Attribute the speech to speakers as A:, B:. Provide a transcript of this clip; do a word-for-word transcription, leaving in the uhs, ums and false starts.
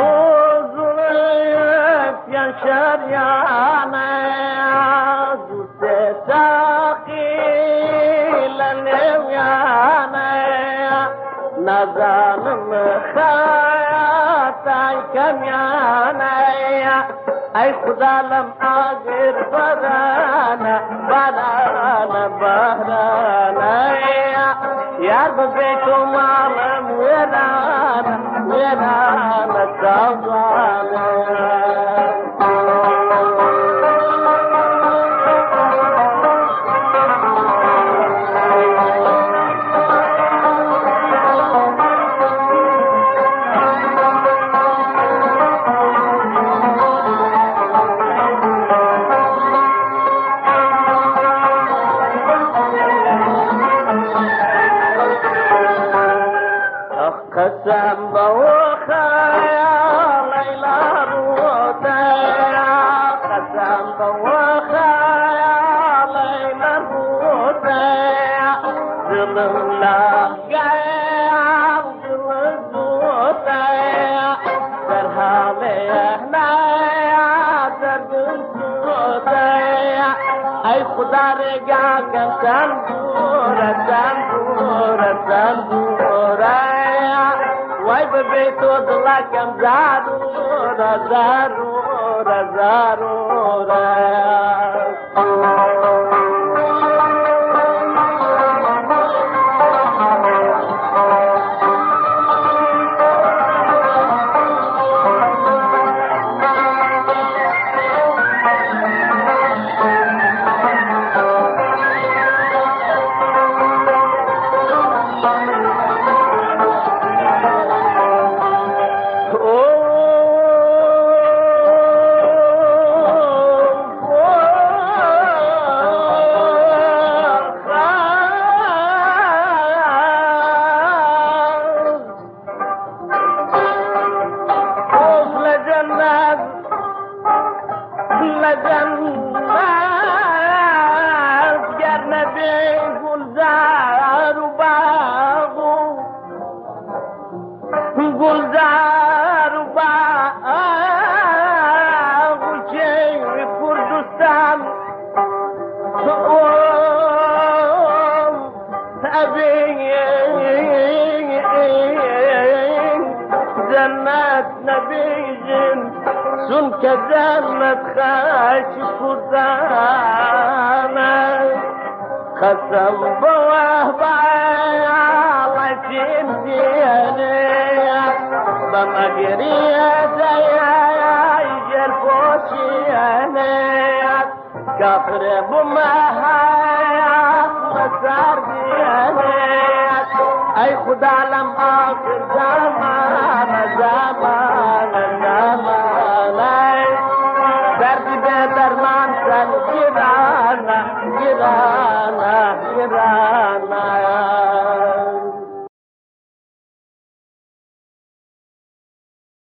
A: يا شريانة دوست ثقيل الويانة نظام خياتي كميانة أي خدا لم أقر برانا برانا برانا يا ببيتو معلم ويرانا ويرانا سوزانا قسم بوخيال ليلى روتي قسم بوخيال ليلى روتي ظلم لا قيام ظلم زوتي سرها ليهنا سرقل زوتي أي خدا رجع كم سنبورة سنبورة سنبورة واي ببيتو ضلا كم زارورة زارورة زارورة جنات نبيجن سن كجنة خاش فردانا خسم بواه بايا لكن سيانيا بمقرية زيايا يجر فوشيانيا كفر بمهايا مسار ديانيا أي خدا لم آخر زمان زمان